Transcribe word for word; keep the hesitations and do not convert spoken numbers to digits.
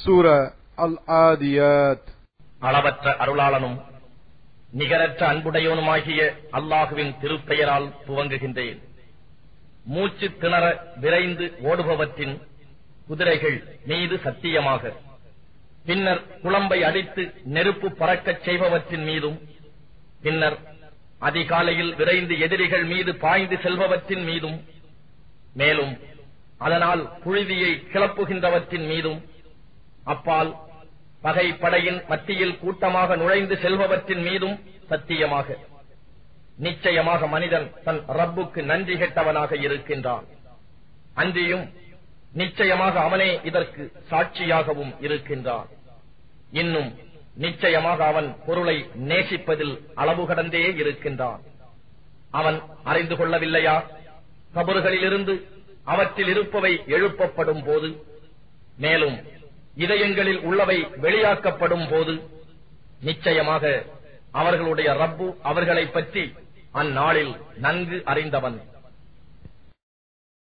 சூரா அல் ஆதியாத். அளவற்ற அருளாளனும் நிகரற்ற அன்புடையவனுமாகிய அல்லாஹுவின் திருப்பெயரால் துவங்குகின்றேன். மூச்சு திணற விரைந்து ஓடுபவற்றின் குதிரைகள் மீது சத்தியமாக, பின்னர் குளம்பை அடித்து நெருப்பு பறக்கச் செய்பவற்றின் மீதும், பின்னர் அதிகாலையில் விரைந்து எதிரிகள் மீது பாய்ந்து செல்பவற்றின் மீதும், மேலும் அதனால் புழுதியை கிளப்புகின்றவற்றின் மீதும், அப்பால் பகை படையின் மத்தியில் கூட்டமாக நுழைந்து செல்பவற்றின் மீதும் சத்தியமாக, நிச்சயமாக மனிதன் தன் ரப்புக்கு நன்றி கெட்டவனாக இருக்கின்றான். அன்றியும் நிச்சயமாக அவனே இதற்கு சாட்சியாகவும் இருக்கின்றான். இன்னும் நிச்சயமாக அவன் பொருளை நேசிப்பதில் அளவு கடந்தே இருக்கின்றான். அவன் அறிந்து கொள்ளவில்லையா? கபறுகளிலிருந்து அவற்றில் இருப்பவை எழுப்பப்படும் போது, மேலும் இதயங்களில் உள்ளவை வெளியாக்கப்படும் போது, நிச்சயமாக அவர்களுடைய ரப்பு அவர்களை பற்றி அந்நாளில் நன்கு அறிந்தவன்.